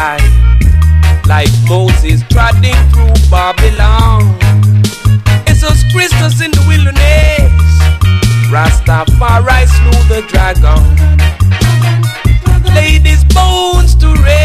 sky, like Moses trotting through Babylon. Jesus Christus in the wilderness, Rastafari slew the dragon, laid his bones to rest.